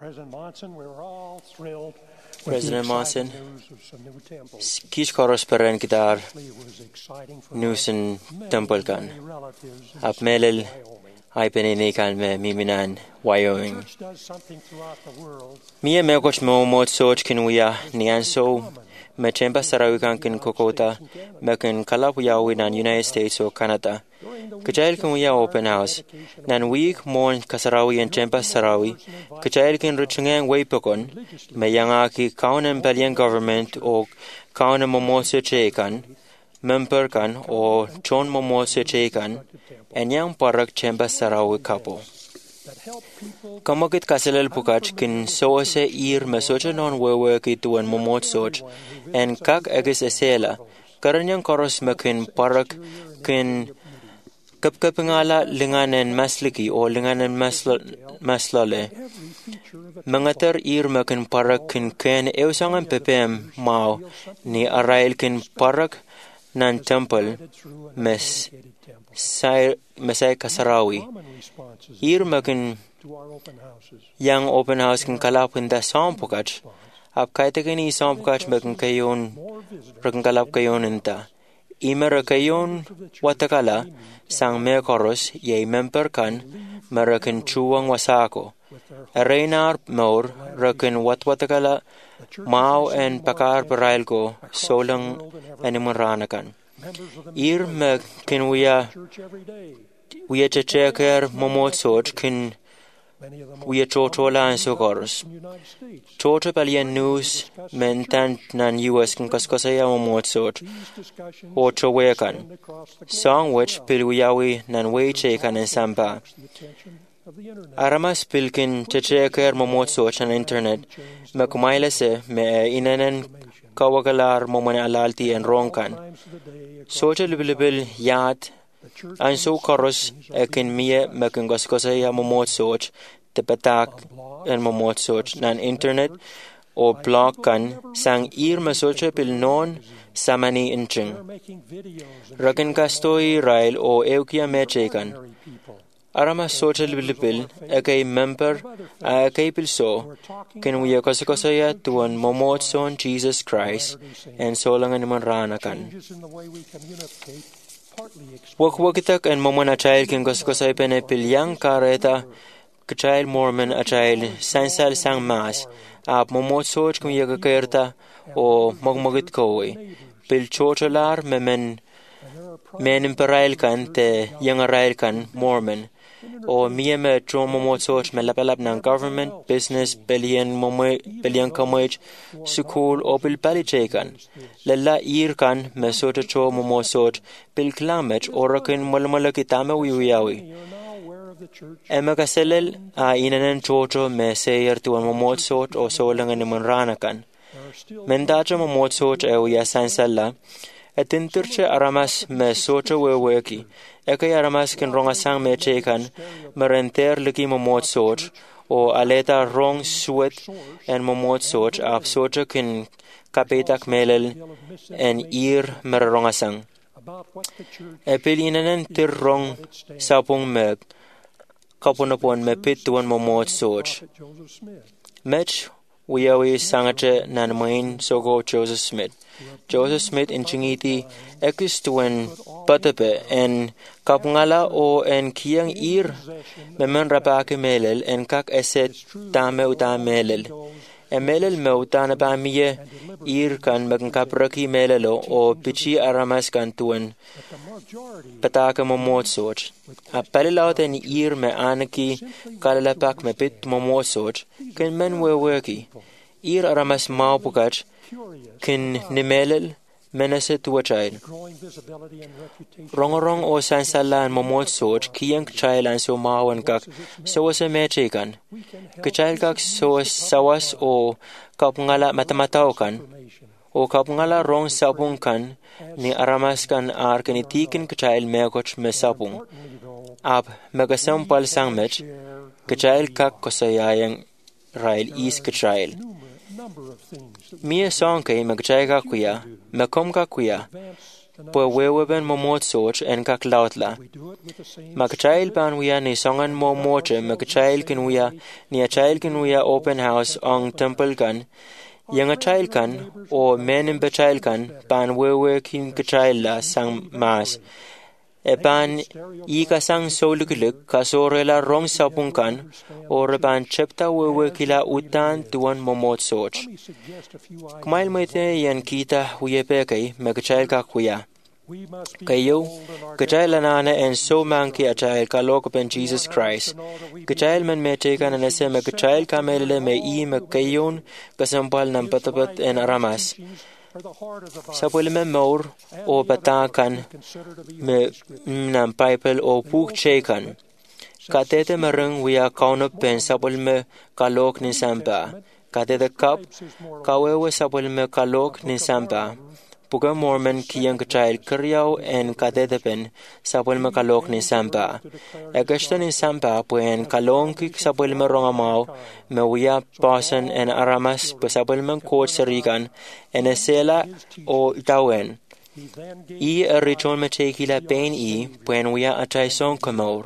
President Monson, kis koros peren kitar nusen temple kan. Ap melel aipenini kan me miminan Wyoming. Mie mekosh mo mot soch kinuya nianso me chemba sarawi kan kin kokota me kin kalap yawi nan United States o Canada. Kajail kinuya open house. Nan week mon kasarawi en chemba sarawi. Kajail kin ruchungang waypokon me yanga ki kaunen Belgian government o kaunen momose chekan member kan o chon momose chekan en yang parak chemba sarawi kapo. Kamagit kaselel pukach kin soose ir me socha non wewe ki tuan momot soch en kak egis esela karanyang koros me kin parak kin kapkapingala linganen masliki o linganen maslale mengater ir me kin parak kin eusangan pepem mau ni arail kin parak nan temple mesai kasarawi ir me kin yang open house kin kalap kin da sampukach ap kaite kin I sampukach me kin kayon kin kalap kayon inta Imera kayon watakala sang me koros ye member kan merakin chuang wasako. Reinar mor rakin watakala mau en pakar perailgo solang animuranakan. Ir me kin uya checheker momot soch kin uya chochola en sokoros. Chocho palien news mentan nan US kin kaskosaya momot soch. Ocho wekan. Song which piluyawi nan wechekan en samba. Aramas pilkin checheker momot soch an internet. Me kumailese me inanen kawagalar momone alalti en ronkan. Socha libilibil yat an so koros ekin mie me kin kaskosaya momot soch te patak en momot soch nan internet o blog kan sang ir masocha pil non samani inching. Rakin kastoi rail o eukia mechekan. Arama socha libilipil ekay member a ekay pilso kin uya kasakasaya tuan momot son Jesus Christ en solangan manranakan. Wakwakitak en momon a child kin kasakasay pene pilyang kareta Kachail Mormon a child sansal sang mas ap momot soch kum yaga kerta o magmagit kowe pil chochalar men imperail kan te yangarail kan Mormon o mieme tro momot soch me lapalap ng government business billion kamoj sukul o pil palichekan lalla ir kan me socha tro momot soch pil klamech orakin malmalakitame uyuyawi Emagaselel a inanen chocho me seyer tuan momot soch o solangan ni manranakan. Mendacha momot soch e uya sansala, etinturche aramas me socho weweki, ekay aramas kin rongasang me chekan, merenter liki momot soch, o aleta rong suet en momot soch ap socho kin kapetak melel en ir merarongasang. Epil inanen tir rong sapung meg, kapunapon me pituan momot soch. Mech wiyawi sangache nan main sogo Joseph Smith. Joseph Smith in chingiti ekistuen patape en kapngala o en kiyang ir memen rapake melel en kak eset tame uta melel. Emelel me utana ba miye ir kan magkapraki melelo o pichi aramas kan tuen pataka momot soch. A palilaut en ir me anaki kalalapak me pit momot soch ken men weweki. Ir aramas maupukach ken nimelel menase tuachail. Rongorong o sansalan momot soch kiyang chailan so mawan kak soase mechekan. Kachail kak soas sawas o kapngala matamatao kan o kapngala rong sapung kan ni aramas kan ar kanitikin kachail mekoch me sapung. Ap megasampal sangmech kachail kak kosayayang rail is kachail. Mie song kay magchay ka kuya, makom ka kuya, wewen momotsoch en kak lautla. Magchail ban wia ni songan momoche magchail kin wia ni a chail kin wia open house ong temple kan. Yang a chail kan o menin bechail kan ban wewe kin kachail la sang mas. E ban I ka sang solukilik ka sorela rong sapung kan o reban chepta wewe kila utan tuan momotsoch. Kumail mete yan kita huyepekay magchail ka kuya. Kayo, kachail anana en so manki a chail ka lokopen Jesus Christ. Kachail man mete kan anase magchail ka melele me I magkayon kasampal ng patapat en aramas. Sapul me maur o batakan me nam paipel o puk chekan. Katete marang wia kaunop pen sapul me kalok ni sampa. Katete kap kawewe sapul me kalok ni sampa. Puga Mormon kiyang kachail karyao en katete pen sapul me kalok ni sampa. Agashta ni sampa puen kalong kik sapul me rongamao me wia pasan en aramas pa sapul me kot sarikan en esela o itawen. I arichon me tekila pen I puen wia atay son kamor.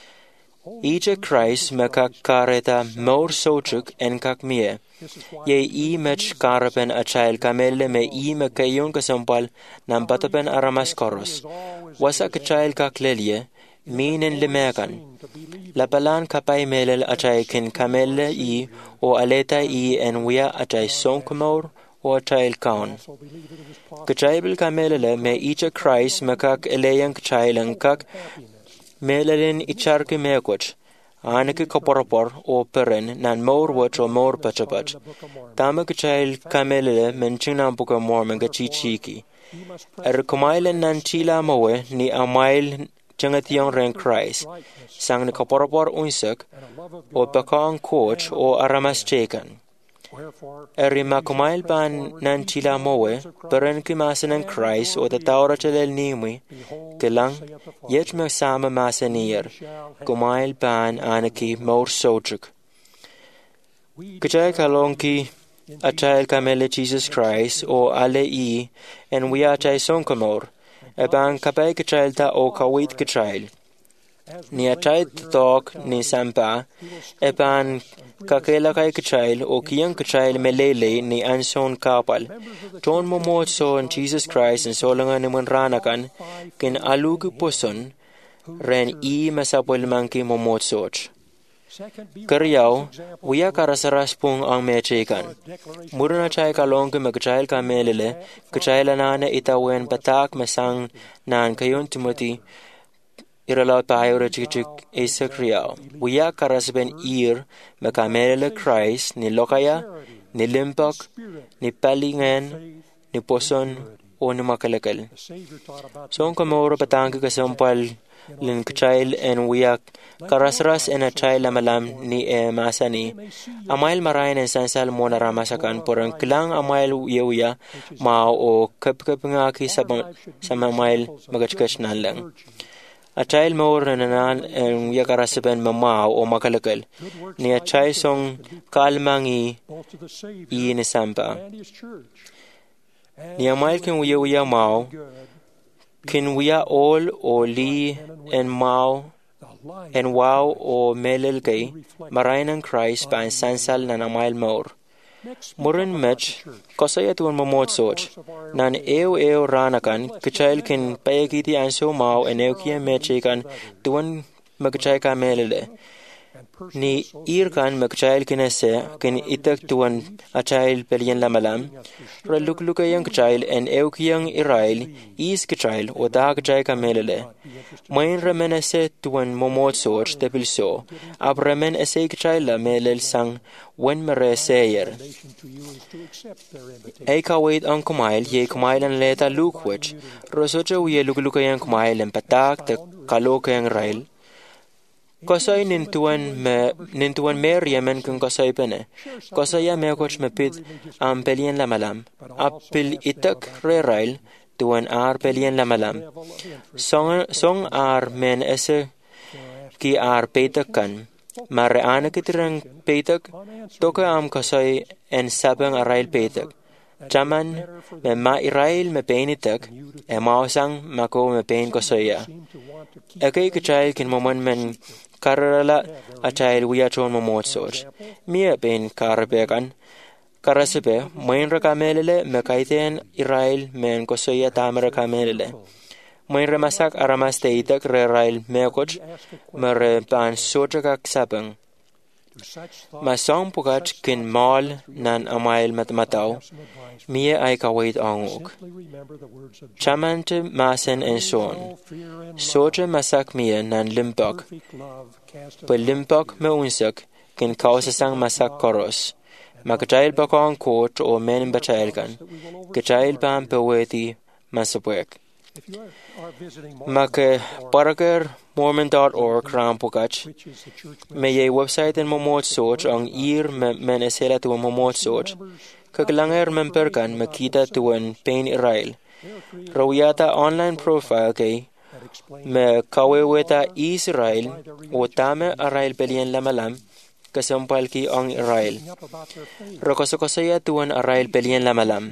Ije Christ me kak kareta mor sochuk en kak mie. Ye I mech karapen achail kamele me I me kayon kasampal nam batapen aramas koros. Wasa kachail kak lelie, minen limekan. Lapalan kapay melel achay kin kamele I o aleta I en wia achay sonkumor o achail kaon. Kachaybel kamelele me ije Christ me kak eleyan kachailan kak melelin icharke mekoch. Anake kaporapor o peren nan mor wach o mor pachapach. Tama kachail kamelele menchina buka mor mengachichiki. Kumail nan chila mawe ni amail changatiyang ren Christ. Sang ni kaporapor unsak o pakang coach o aramas chekan. Makumail ban nan chila mawe peren kimasan Christ o tatawra chalel nimi kelang yet me sama masanir kumail ban anaki mor sojuk. Kachay kalongki atay kamele Jesus Christ o ale I en wia atay sonkamor eban kapay kachayl ta o kawit kachayl. Ni atay tok ni sampa eban kakela kay kachayl o kiyang kachayl melele ni anson kapal. Ton momotso en Jesus Christ en solangan ni manranakan kin alug poson ren I masapol manki momotsoch. Karyaw, wia karasaras pong ang mechekan. Murna chay kalong magkachayl ka melele, kachayla na itawen patak masang nan kayon Timothy, iralaw tayo rachikchik isakriyaw. Wia karasben makamelele Christ, ni lokaya, ni limpak, ni palingen, ni poson, o ni makalakal. Song kamoro patangka kasampal lin kachayl en wiyak karasras en achayl amalam ni masani amail marayan en sansal mona ramasakan porang kilang amail yewya ma o kapkap nga ki sama amail magachkach nan lang achayl mor nanan en wiyak karasben mama o makalakal ni achay song kalmangi I ni sampa ni amail kin yewya mao kin wia all o li en mau en wow o melel kay marayan Christ pa en sansal na namail maur. Murin mech kosaya tuan momotsoch nan eo ranakan kachayl kin payakiti anso mau en kia mechekan tuan magchay ka melele. Ni irkan magchayl kinese kin itak tuan achayl pelien lamalam raluklukayang kachayl en eukiyang irail is kachayl o da kachay kamelele main ramen ese tuan momotsoch tepilso ab ramen ese kachayl la melel sang wen mere seyer ay kawait ang kumail ye kumail an leta lukwech rosocha uye luklukayang kumail en patak te kalokayang rail Kosay nintuan mer yemen kung kosay pene. Kosay ya mekoch mepit am pelien lamalam. Apil itak rerail tuan ar pelien lamalam. Song ar men ese ki ar petak kan. Mare ana kitirang petak toka am kosay en sabang arail petak. Chaman me ma Israel me peinitek e mausang mako me pein kosoya. Ekay kachail kin momon men karala achail wiyachon momotsoj. Mia pein karabekan karasipe moinra kamelele me kaiten Israel men kosoya tamara kamelele. Moinra masak aramas teitak re Israel mekoch mere pan sojak sapang. Masong pukat kin mal nan amail matmataw, mia ay kawait anguk. Chamante masen en son, soja masak mia nan limpok, pa limpok me unsak kin kausasang masak koros. Makachail bako ang kot o men bachail kan, kachail pam peweti masapwek. Maka paragar mormon.org rampokach me ye website en momotsoj ang men esela tu momotsoj kaglanger memperkan makita tuan pain Israel rawiyata online profile kay me kaweweta Israel o tame Israel pelien lamalam kasampal ki ang Israel rakosokosaya tuan Israel pelien lamalam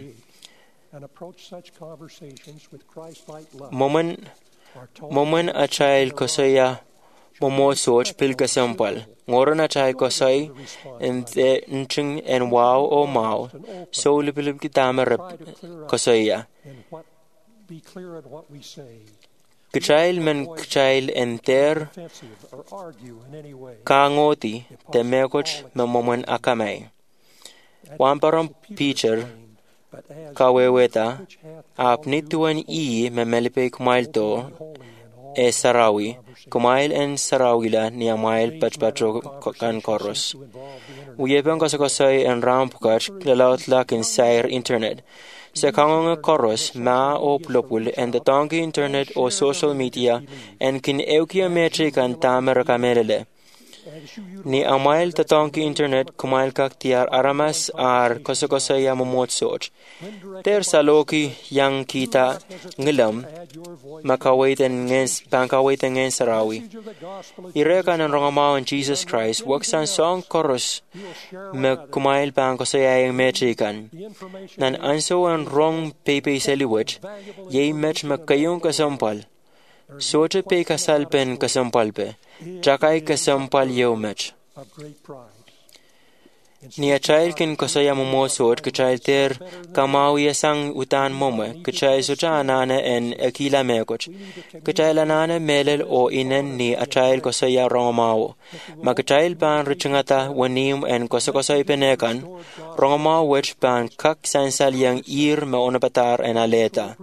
Momen achail kosaya momotsoj pil kasampal. Ngoron achail kosay nching en wow o mau so lipilip kitama rep kosaya. Kachail men kachail enter kangoti temekoch me momen akamay. Wamparam pitcher kaweweta apnituan me melipe kumail to e sarawi kumail en sarawila ni amail pachpacho kan koros uyepan kosakosay en rampukach lalautla kin sair internet sa kangong koros ma o plopul en datongi internet o social media en kin eukia meche kan tamer kamelele ni amail tatonki internet kumail kak tiar aramas ar kosakosaya momotsoj. Ter saloki yang kita ngilam makawaitan ngen sarawi. Ireka ng rongamaw en Jesus Christ waksan song koros me kumail kosaya yung mechikan. Nan anso ang rong pepe seliwich yay mech makayong kasampal. Soja pe kasalpen kasampalpe. Jakay kasampal yeumech. Ni achail kin kosaya momosot kachail ter kamawi sang utan mome kachail socha anane en akila mekoch. Kachail anane melel o inen ni achail kosaya rongamawo. Makachail pan richingata wanim en kosakosay penekan rongamaw wech pan kak sansal yang me onapatar en aleta.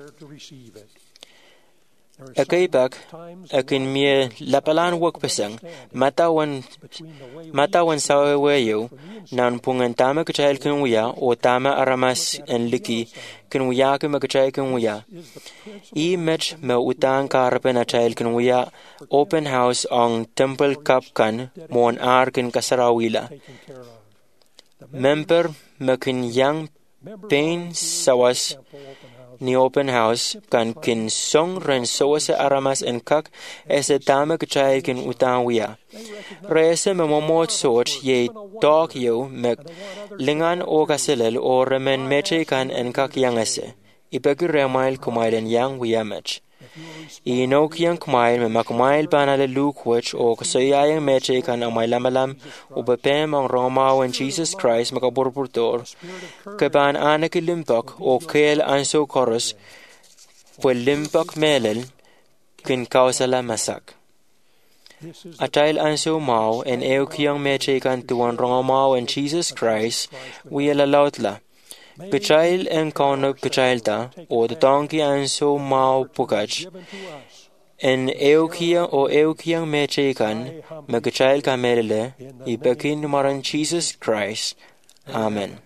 Akaipak akin mie lapalan wakpasang matawan saweweyo nan pungan tama kachail kinwaya o tama aramas en liki kinwaya ke makachai kinwaya mech me utang karapen achail kinwaya open house ang temple cup kan mon kin kasarawila member makin yang pain sawas ni open house kan kin song ren soase aramas en kak ese tama kachai kin utangwia. Reese me momot soch ye dog yo me lingan o kasilel o remen meche kan en kak yang ese. Ipeki remail kumailen yang wia mech. Inok yang kumail me makumail banale lukwech o kasayayang meche kan ang may lamalam o bepem ang romaw en Jesus Christ makaburpurtor kaban anak ilimpok o kel anso koros pues limpok melel kin kausala masak. Atail anso mau en eukiyang meche kan tuan romaw en Jesus Christ wia lalautla. Kachail en kaunop kachailta o datonki anso mau pukach en eukiyang meche kan magkachail kamelele ipekin numaran Jesus Christ. Amen.